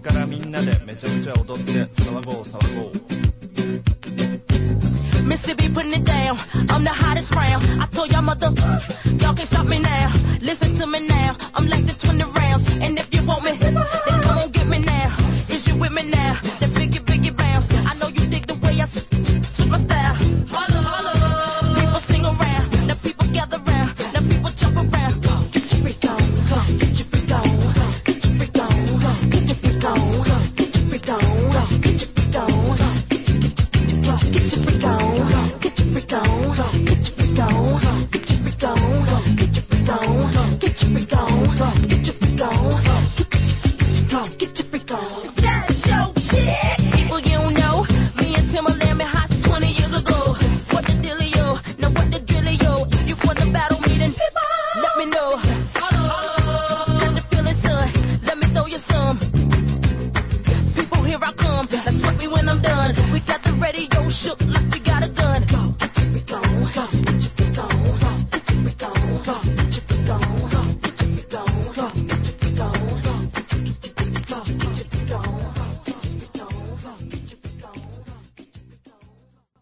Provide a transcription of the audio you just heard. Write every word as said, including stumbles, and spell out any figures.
からみんなでめちゃくちゃ踊って騒ごう騒ごう Mississippi putting it down. I'm the hottest round. I told y'all mother, y'all can't stop me now. Listen to me now. I'm like the twenty rounds. And if you want me, then come on get me now. Is you with me now? Then biggie, biggie bounce. I know you dig the way I switch my style. Holla, holla. People sing around. Now people gather round. Now people jump around. Get your freak on. Get your freak on. Get your freak on. Get your freak on. Get your freak on. Get your freak on. Get your, get your, get your, get your freak on. Get your freak on, get your freak on, get your freak on, get your freak on, get your freak on, get your freak on, get your freak on. That's your shit. People you don't know, me and Timberland been hot since twenty years ago. What the dealio? Now what the drillio? If you wanna battle me, then let me know. Got the feeling, son. Let me throw you some. People, here I come. Now sweat me when I'm done. We got the radio shook like we got a gun.